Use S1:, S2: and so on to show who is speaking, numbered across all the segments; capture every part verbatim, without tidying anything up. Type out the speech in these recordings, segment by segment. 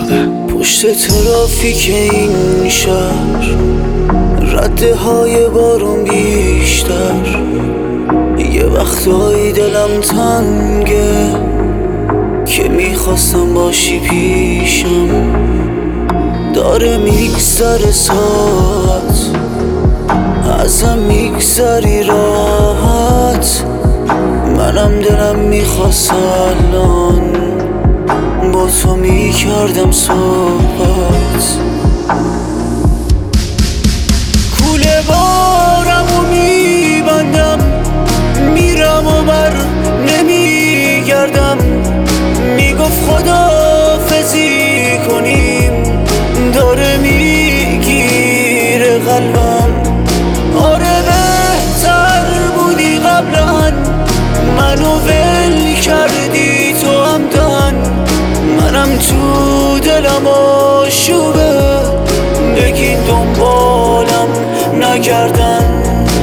S1: زاده.
S2: پشت ترافیک این شهر رده های بارون بیشتر، یه وقتایی دلم تنگه که میخواستم باشی پیشم. داره میگذره ساعت، ازم میگذری راحت، منم دلم میخواست الان با تو میکردم صحبت. کوله بارمو میبندم، میرم و بر نمیگردم، میگفت خداحافظی کنیم، داره میگیره قلبم. آره بهتر بودی قبلا، منو ول کردی تو همدن، منم تو دلم آشوبه بگین دنبالم نکردن.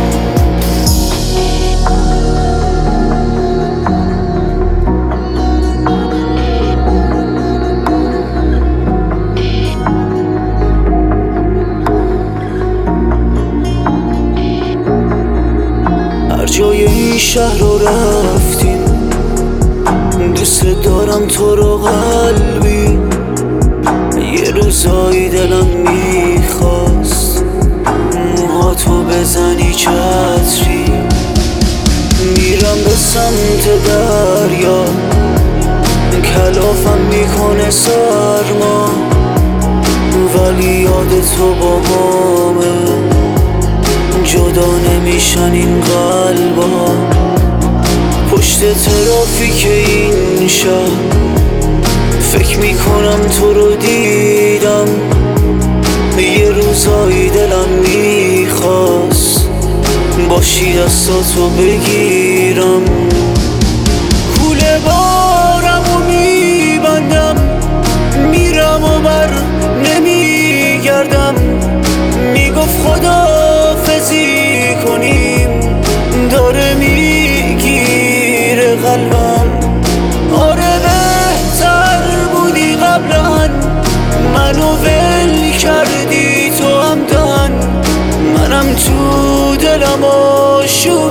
S2: هر جای این شهر رو رفتیم، دوست دارم تو رو قلبی. یه روزایی دلم میخواست موهاتو بزنی چتری، میرم به سمت دریا، کلافم میکنه سرما، ولی یاد تو با همه جدا نمیشن این قلبا. پشت ترافیک این شهر فکر میکنم تو رو دیدم، یه روزایی دلم میخواست باشی دستاتو بگیرم. کوله بارمو میبندم، میرم و بر نمیگردم، میگفت خداحافظی کنیم، داره میگیره قلبم. آره بهتر بودی قبلا، منو ول کردی تو همدن، منم تو دلم آشوب